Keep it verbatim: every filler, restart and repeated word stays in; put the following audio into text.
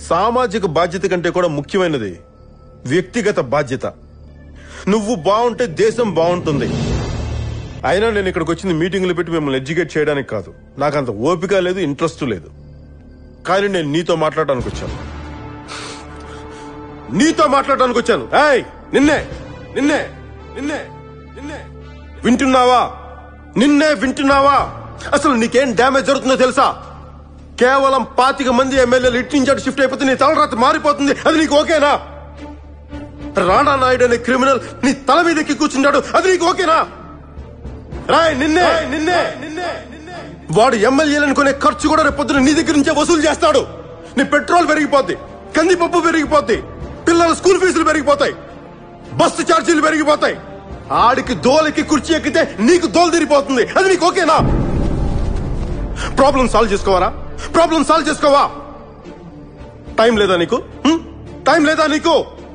సామాజిక బాధ్యత కంటే కూడా ముఖ్యమైనది వ్యక్తిగత బాధ్యత. నువ్వు బాగుంటే దేశం బాగుంటుంది. అయినా నేను ఇక్కడికి వచ్చింది మీటింగులు పెట్టి మిమ్మల్ని ఎడ్యుకేట్ చేయడానికి కాదు. నాకంత ఓపిక లేదు, ఇంట్రెస్ట్ లేదు. కానీ నేను నీతో మాట్లాడడానికి వచ్చాను. నీతో మాట్లాడడానికి వచ్చాను. ఏయ్, నిన్నే నిన్నే నిన్నే నిన్నే వింటున్నావా? నిన్నే వింటున్నావా? అసలు నీకేం డ్యామేజ్ జరుగుతుందో తెలుసా? కేవలం పాతిక మంది ఎమ్మెల్యేలు ఇటు నుంచి అటు షిఫ్ట్ అయిపోతే నీ తలరాత మారిపోతుంది. అది నీకు ఓకేనా? రాణా నాయుడు అనే క్రిమినల్ నీ తల మీద ఎక్కి కూర్చున్నాడు. అది నీకు ఓకేనా? రాయ్, నిన్నే నిన్నే నిన్నే వాడు ఎమ్మెల్యేలను కొనే ఖర్చు కూడా రేపు పొద్దున నీ దగ్గర నుంచే వసూలు చేస్తాడు. నీ పెట్రోల్ పెరిగిపోద్ది, కందిపప్పు పెరిగిపోద్ది, పిల్లల స్కూల్ ఫీజులు పెరిగిపోతాయి, బస్సు ఛార్జీలు పెరిగిపోతాయి. ఆడికి దోలకి కుర్చీ ఎక్కితే నీకు దోలు తిరిగిపోతుంది. అది నీకు ఓకేనా? ప్రాబ్లం సాల్వ్ చేసుకోవారా? ప్రాబ్లం సాల్వ్ చేసుకోవా? టైం లేదా నీకు? టైం లేదా నీకు?